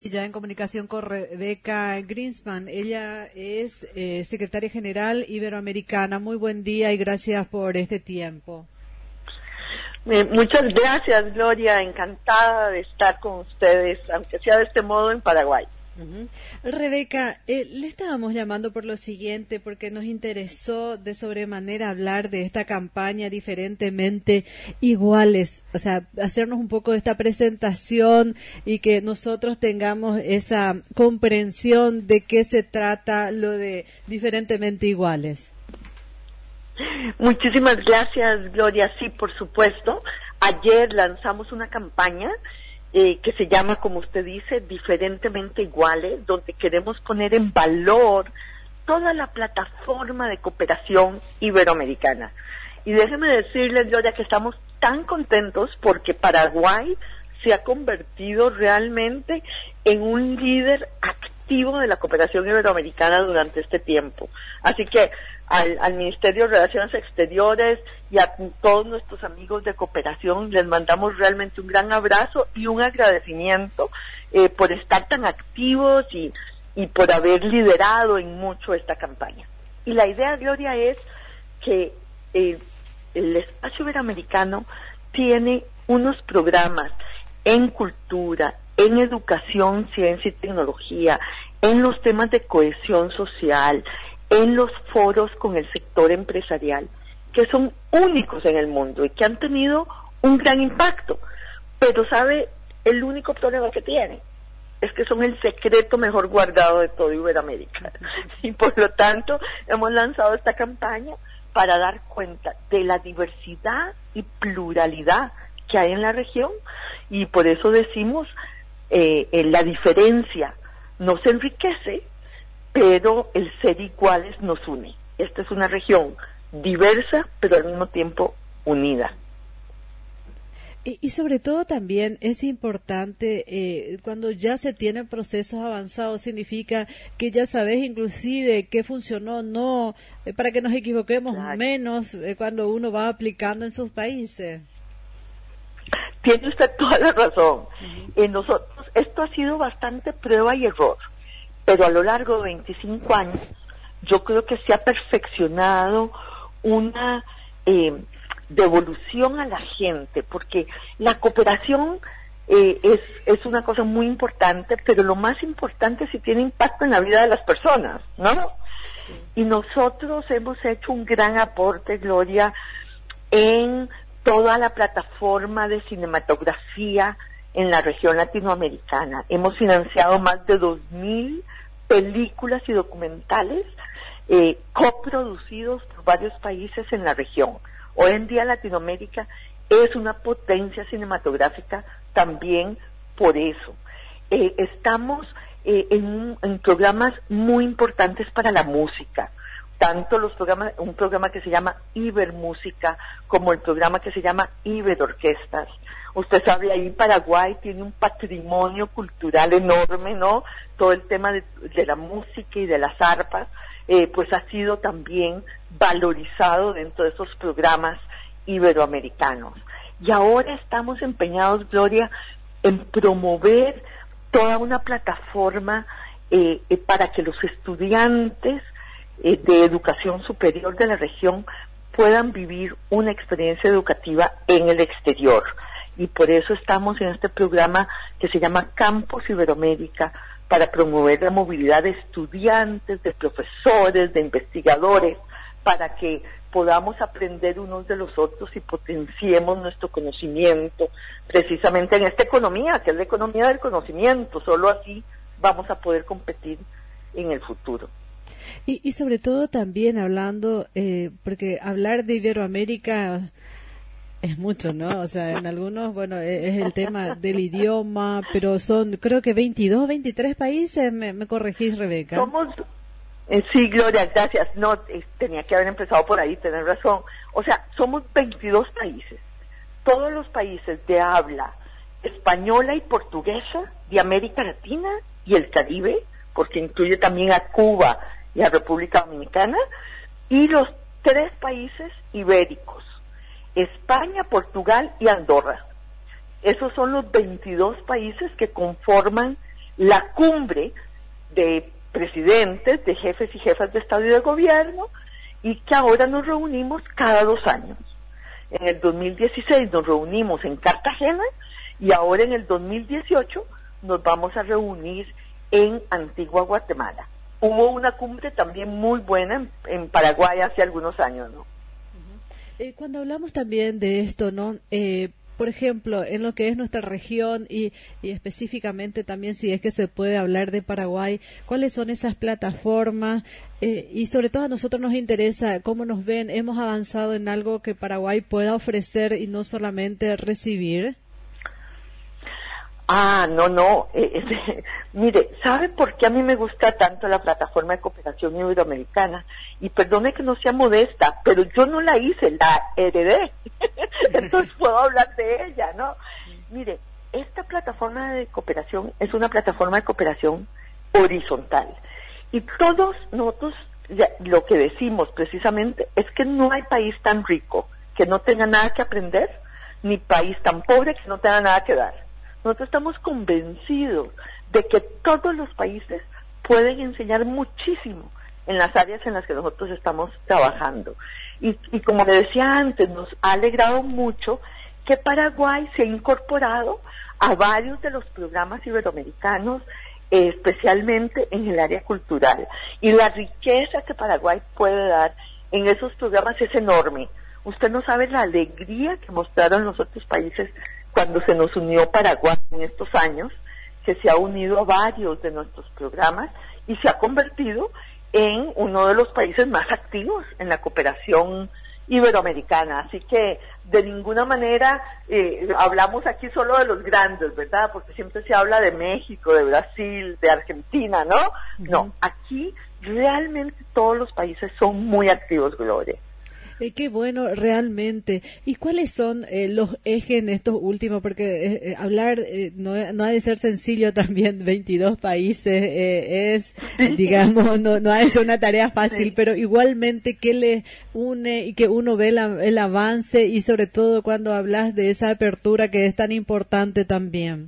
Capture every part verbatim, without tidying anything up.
Ya en comunicación con Rebeca Greenspan, ella es eh, secretaria general iberoamericana. Muy buen día y gracias por este tiempo. Eh, muchas gracias, Gloria, encantada de estar con ustedes, aunque sea de este modo en Paraguay. Uh-huh. Rebeca, eh, le estábamos llamando por lo siguiente, porque nos interesó de sobremanera hablar de esta campaña Diferentemente Iguales, o sea, hacernos un poco de esta presentación y que nosotros tengamos esa comprensión de qué se trata lo de Diferentemente Iguales. Muchísimas gracias, Gloria. Sí, por supuesto. Ayer lanzamos una campaña Eh, que se llama, como usted dice, Diferentemente Iguales, donde queremos poner en valor toda la plataforma de cooperación iberoamericana. Y déjeme decirles, Gloria, que estamos tan contentos porque Paraguay se ha convertido realmente en un líder activo de la cooperación iberoamericana durante este tiempo. Así que al, al Ministerio de Relaciones Exteriores y a todos nuestros amigos de cooperación les mandamos realmente un gran abrazo y un agradecimiento eh, por estar tan activos y, y por haber liderado en mucho esta campaña. Y la idea, Gloria, es que eh, el espacio iberoamericano tiene unos programas en cultura, en educación, ciencia y tecnología, en los temas de cohesión social, en los foros con el sector empresarial, que son únicos en el mundo y que han tenido un gran impacto. Pero, ¿sabe? El único problema que tiene es que son el secreto mejor guardado de toda Iberoamérica. Y por lo tanto, hemos lanzado esta campaña para dar cuenta de la diversidad y pluralidad que hay en la región, y por eso decimos, eh, eh, la diferencia nos enriquece, pero el ser iguales nos une. Esta es una región diversa, pero al mismo tiempo unida. Y, y sobre todo también es importante, eh, cuando ya se tienen procesos avanzados, significa que ya sabes inclusive qué funcionó o no, eh, para que nos equivoquemos Exacto. menos eh, cuando uno va aplicando en sus países. Tiene usted toda la razón. Uh-huh. En nosotros, esto ha sido bastante prueba y error, pero a lo largo de veinticinco años, yo creo que se ha perfeccionado una eh, devolución a la gente, porque la cooperación eh, es, es una cosa muy importante, pero lo más importante es si tiene impacto en la vida de las personas, ¿no? Sí. Y nosotros hemos hecho un gran aporte, Gloria, en toda la plataforma de cinematografía en la región latinoamericana. Hemos financiado más de dos mil películas y documentales eh, coproducidos por varios países en la región. Hoy en día Latinoamérica es una potencia cinematográfica también por eso. Eh, estamos eh, en, en programas muy importantes para la música, tanto los programas, un programa que se llama Ibermúsica, como el programa que se llama Iberorquestas. Usted sabe, ahí Paraguay tiene un patrimonio cultural enorme, ¿no? Todo el tema de, de la música y de las arpas, eh, pues ha sido también valorizado dentro de esos programas iberoamericanos. Y ahora estamos empeñados, Gloria, en promover toda una plataforma eh, eh, para que los estudiantes eh, de educación superior de la región puedan vivir una experiencia educativa en el exterior. Y por eso estamos en este programa que se llama Campus Iberoamérica, para promover la movilidad de estudiantes, de profesores, de investigadores, para que podamos aprender unos de los otros y potenciemos nuestro conocimiento, precisamente en esta economía, que es la economía del conocimiento. Solo así vamos a poder competir en el futuro. Y, y sobre todo también hablando, eh, porque hablar de Iberoamérica es mucho, ¿no? O sea, en algunos, bueno, es el tema del idioma, pero son, creo que veintidós, veintitrés países, me, me corregís, Rebeca. Somos, eh, sí, Gloria, gracias. No, eh, tenía que haber empezado por ahí, tenés razón. O sea, somos veintidós países. Todos los países de habla española y portuguesa de América Latina y el Caribe, porque incluye también a Cuba y a República Dominicana, y los tres países ibéricos, España, Portugal y Andorra. Esos son los veintidós países que conforman la cumbre de presidentes, de jefes y jefas de Estado y de Gobierno, y que ahora nos reunimos cada dos años. En el dos mil dieciséis nos reunimos en Cartagena y ahora en el dos mil dieciocho nos vamos a reunir en Antigua Guatemala. Hubo una cumbre también muy buena en, en Paraguay hace algunos años, ¿no? Uh-huh. eh, cuando hablamos también de esto, ¿no? Eh, por ejemplo, en lo que es nuestra región y, y específicamente también si es que se puede hablar de Paraguay, ¿cuáles son esas plataformas? Eh, y sobre todo a nosotros nos interesa cómo nos ven, hemos avanzado en algo que Paraguay pueda ofrecer y no solamente recibir. Ah, no, no. Eh, eh, mire, ¿sabe por qué a mí me gusta tanto la plataforma de cooperación iberoamericana? Y perdone que no sea modesta, pero yo no la hice, la heredé. Entonces puedo hablar de ella, ¿no? Mire, esta plataforma de cooperación es una plataforma de cooperación horizontal. Y todos nosotros ya, lo que decimos precisamente es que no hay país tan rico que no tenga nada que aprender, ni país tan pobre que no tenga nada que dar. Nosotros estamos convencidos de que todos los países pueden enseñar muchísimo en las áreas en las que nosotros estamos trabajando. Y, y como le decía antes, nos ha alegrado mucho que Paraguay se ha incorporado a varios de los programas iberoamericanos, eh, especialmente en el área cultural. Y la riqueza que Paraguay puede dar en esos programas es enorme. Usted no sabe la alegría que mostraron los otros países cuando se nos unió Paraguay en estos años, que se ha unido a varios de nuestros programas y se ha convertido en uno de los países más activos en la cooperación iberoamericana. Así que de ninguna manera eh, hablamos aquí solo de los grandes, ¿verdad? Porque siempre se habla de México, de Brasil, de Argentina, ¿no? Uh-huh. No, aquí realmente todos los países son muy activos, Gloria. Eh, qué bueno, realmente. ¿Y cuáles son eh, los ejes en estos últimos? Porque eh, hablar eh, no, no ha de ser sencillo también, veintidós países, eh, es, sí. digamos, no, no ha de ser una tarea fácil, sí. Pero igualmente, ¿qué le une y que uno ve la, el avance y sobre todo cuando hablas de esa apertura que es tan importante también?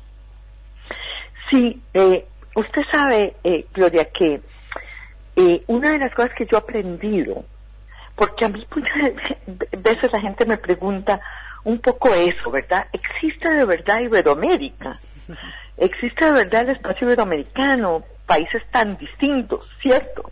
Sí, eh, usted sabe, eh, Gloria, que eh, una de las cosas que yo he aprendido, porque a mí muchas veces la gente me pregunta un poco eso, ¿verdad? ¿Existe de verdad Iberoamérica? ¿Existe de verdad el espacio iberoamericano? Países tan distintos, ¿cierto?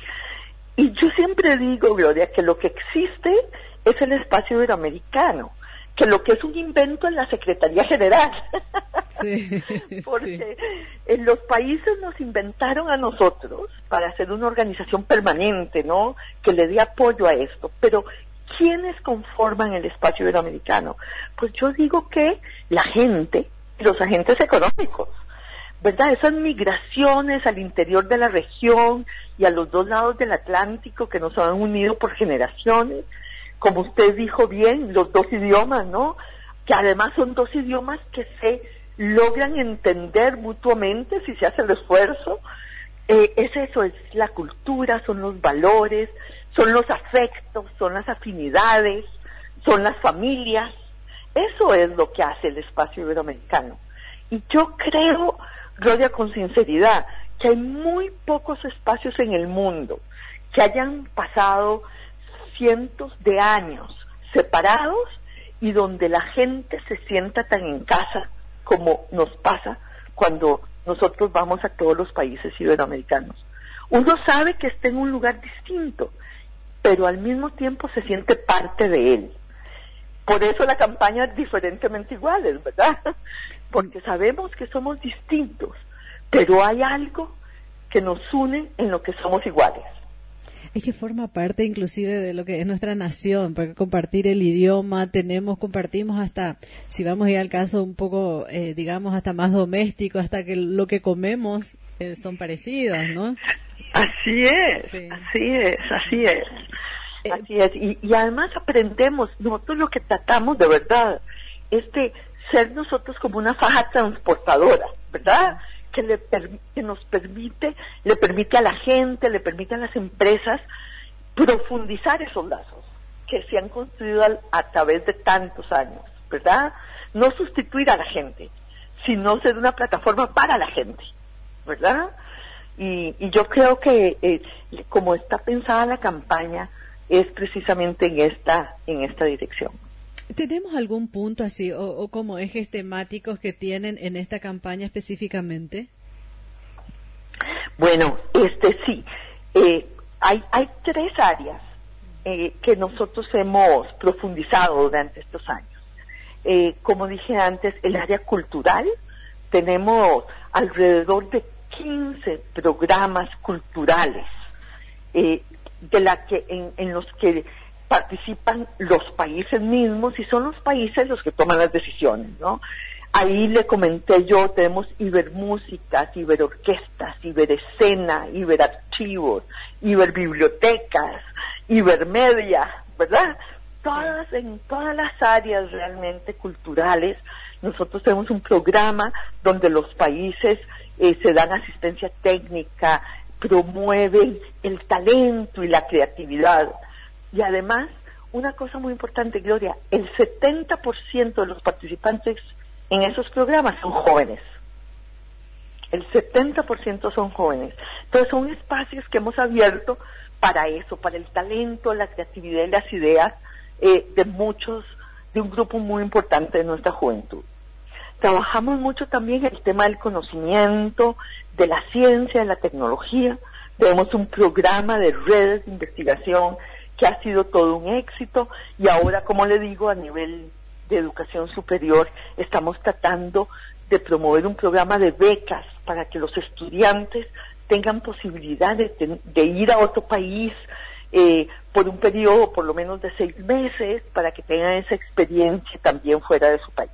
Y yo siempre digo, Gloria, que lo que existe es el espacio iberoamericano, que lo que es un invento es la Secretaría General. Sí, porque sí. En los países nos inventaron a nosotros para hacer una organización permanente, ¿no? Que le dé apoyo a esto. Pero ¿quiénes conforman el espacio iberoamericano? Pues yo digo que la gente y los agentes económicos, ¿verdad? Esas migraciones al interior de la región y a los dos lados del Atlántico que nos han unido por generaciones, como usted dijo bien, los dos idiomas, ¿no? Que además son dos idiomas que se logran entender mutuamente si se hace el esfuerzo. Eh, es eso, es la cultura, son los valores, son los afectos, son las afinidades, son las familias. Eso es lo que hace el espacio iberoamericano. Y yo creo, Gloria, con sinceridad, que hay muy pocos espacios en el mundo que hayan pasado cientos de años separados y donde la gente se sienta tan en casa como nos pasa cuando nosotros vamos a todos los países iberoamericanos. Uno sabe que está en un lugar distinto, pero al mismo tiempo se siente parte de él. Por eso la campaña es diferentemente iguales, ¿verdad? Porque sabemos que somos distintos, pero hay algo que nos une en lo que somos iguales. Es que forma parte inclusive de lo que es nuestra nación, porque compartir el idioma, tenemos, compartimos hasta, si vamos a ir al caso un poco, eh, digamos, hasta más doméstico, hasta que lo que comemos eh, son parecidos, ¿no? Así es, sí. así es, así es, eh, así es. Y, y además aprendemos, nosotros lo que tratamos de verdad es de ser nosotros como una faja transportadora, ¿verdad? Que, le que nos permite, le permite a la gente, le permite a las empresas profundizar esos lazos que se han construido al, a través de tantos años, ¿verdad? No sustituir a la gente, sino ser una plataforma para la gente, ¿verdad? Y, y yo creo que eh, como está pensada la campaña, es precisamente en esta, en esta dirección. ¿Tenemos algún punto así o, o como ejes temáticos que tienen en esta campaña específicamente? Bueno, este sí, eh, hay, hay tres áreas eh, que nosotros hemos profundizado durante estos años. Eh, como dije antes, el área cultural, tenemos alrededor de quince programas culturales eh, de la que en, en los que participan los países mismos y son los países los que toman las decisiones, ¿no? Ahí le comenté yo, tenemos ibermúsicas, iberorquestas, iberescena, iberarchivos, iberbibliotecas, ibermedia, ¿verdad? Todas, en todas las áreas realmente culturales, nosotros tenemos un programa donde los países eh, se dan asistencia técnica, promueven el talento y la creatividad. Y además, una cosa muy importante, Gloria, el setenta por ciento de los participantes en esos programas son jóvenes. El setenta por ciento son jóvenes. Entonces son espacios que hemos abierto para eso, para el talento, la creatividad y las ideas eh, de muchos, de un grupo muy importante de nuestra juventud. Trabajamos mucho también el tema del conocimiento, de la ciencia, de la tecnología. Tenemos un programa de redes de investigación que ha sido todo un éxito y ahora, como le digo, a nivel de educación superior estamos tratando de promover un programa de becas para que los estudiantes tengan posibilidad de, de ir a otro país eh, por un periodo por lo menos de seis meses para que tengan esa experiencia también fuera de su país.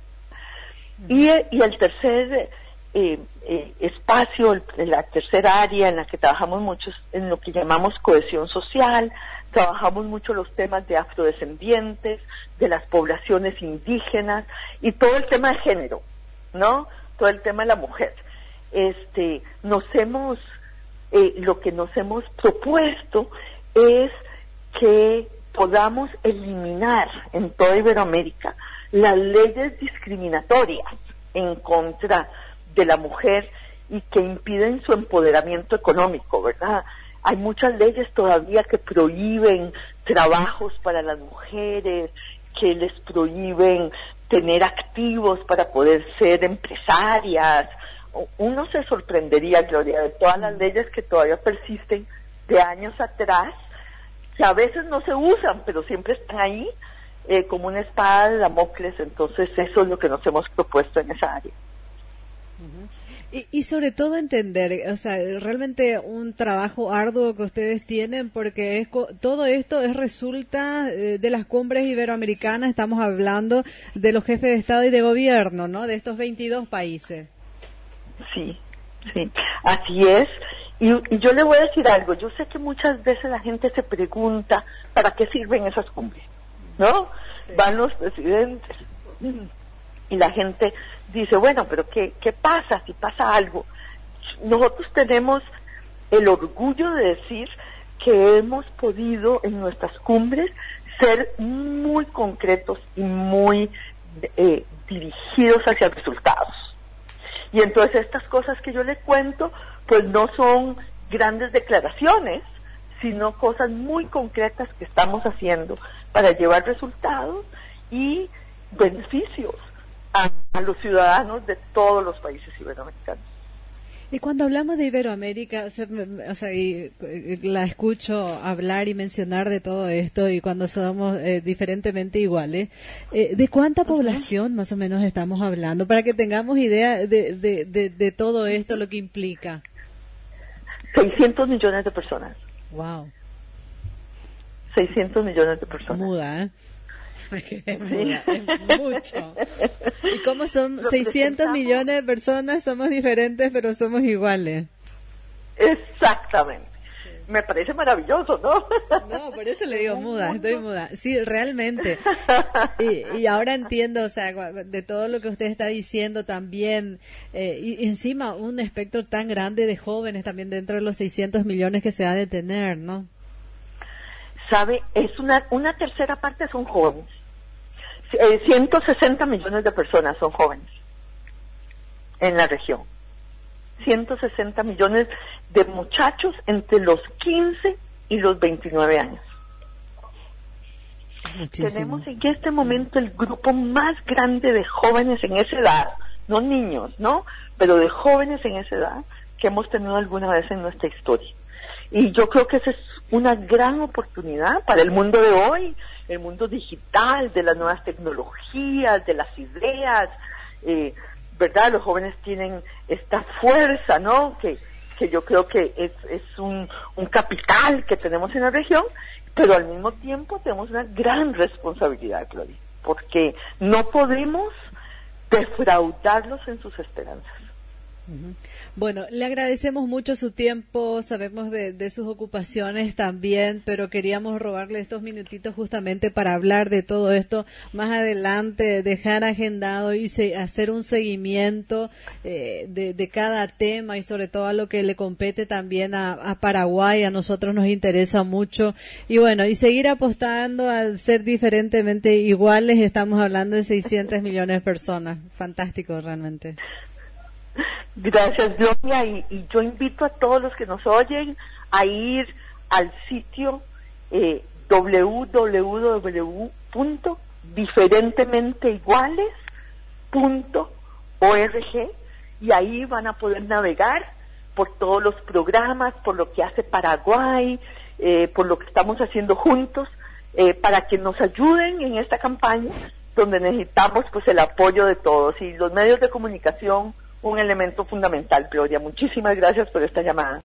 Y, y el tercer eh, eh, espacio, el, la tercera área en la que trabajamos mucho es en lo que llamamos cohesión social. Trabajamos mucho los temas de afrodescendientes, de las poblaciones indígenas y todo el tema de género, ¿no? Todo el tema de la mujer. Este, nos hemos, eh, lo que nos hemos propuesto es que podamos eliminar en toda Iberoamérica las leyes discriminatorias en contra de la mujer y que impiden su empoderamiento económico, ¿verdad? Hay muchas leyes todavía que prohíben trabajos para las mujeres, que les prohíben tener activos para poder ser empresarias. Uno se sorprendería, Gloria, de todas las leyes que todavía persisten de años atrás, que a veces no se usan, pero siempre están ahí eh, como una espada de Damocles. Entonces eso es lo que nos hemos propuesto en esa área. Uh-huh. Y, y sobre todo entender, o sea, realmente un trabajo arduo que ustedes tienen, porque es, todo esto es resulta eh, de las cumbres iberoamericanas. Estamos hablando de los jefes de Estado y de Gobierno, ¿no? De estos veintidós países. Sí, sí, así es. Y, y yo le voy a decir algo, yo sé que muchas veces la gente se pregunta ¿para qué sirven esas cumbres? ¿No? Sí. Van los presidentes y la gente dice, bueno, pero ¿qué, qué pasa si pasa algo? Nosotros tenemos el orgullo de decir que hemos podido en nuestras cumbres ser muy concretos y muy eh, dirigidos hacia resultados. Y entonces estas cosas que yo le cuento, pues no son grandes declaraciones, sino cosas muy concretas que estamos haciendo para llevar resultados y beneficios a, a los ciudadanos de todos los países iberoamericanos. Y cuando hablamos de Iberoamérica, o sea, o sea y, y la escucho hablar y mencionar de todo esto, y cuando somos eh, diferentemente iguales, eh, ¿de cuánta uh-huh. población más o menos estamos hablando? Para que tengamos idea de, de, de, de todo esto, lo que implica. seiscientos millones de personas. Wow. seiscientos millones de personas. Muda, ¿eh? Es, muda, es mucho. ¿Y cómo son seiscientos millones de personas? Somos diferentes, pero somos iguales. Exactamente. Sí. Me parece maravilloso, ¿no? No, por eso le digo muda, estoy muda. Sí, realmente. Y, y ahora entiendo, o sea, de todo lo que usted está diciendo también, eh, y encima un espectro tan grande de jóvenes también dentro de los seiscientos millones que se ha de tener, ¿no? Sabe, es una, una tercera parte son jóvenes. Eh, ciento sesenta millones de personas son jóvenes. en la región. ciento sesenta millones de muchachos entre los quince y los veintinueve años. Muchísimo. Tenemos en este momento el grupo más grande de jóvenes en esa edad, no niños, ¿no? Pero de jóvenes en esa edad que hemos tenido alguna vez en nuestra historia. Y yo creo que esa es una gran oportunidad para el mundo de hoy, el mundo digital, de las nuevas tecnologías, de las ideas, eh, ¿verdad? Los jóvenes tienen esta fuerza, ¿no? Que, que yo creo que es, es un, un capital que tenemos en la región, pero al mismo tiempo tenemos una gran responsabilidad, Gloria, porque no podemos defraudarlos en sus esperanzas. Uh-huh. Bueno, le agradecemos mucho su tiempo, sabemos de, de sus ocupaciones también, pero queríamos robarle estos minutitos justamente para hablar de todo esto más adelante, dejar agendado y se, hacer un seguimiento eh, de, de cada tema y sobre todo a lo que le compete también a, a Paraguay, a nosotros nos interesa mucho y bueno, y seguir apostando al ser diferentemente iguales, estamos hablando de seiscientos millones de personas, fantástico realmente. Gracias, Gloria, y, y yo invito a todos los que nos oyen a ir al sitio eh, doble u doble u doble u punto diferentemente iguales punto org y ahí van a poder navegar por todos los programas, por lo que hace Paraguay, eh, por lo que estamos haciendo juntos, eh, para que nos ayuden en esta campaña donde necesitamos pues el apoyo de todos y los medios de comunicación un elemento fundamental, Gloria. Muchísimas gracias por esta llamada.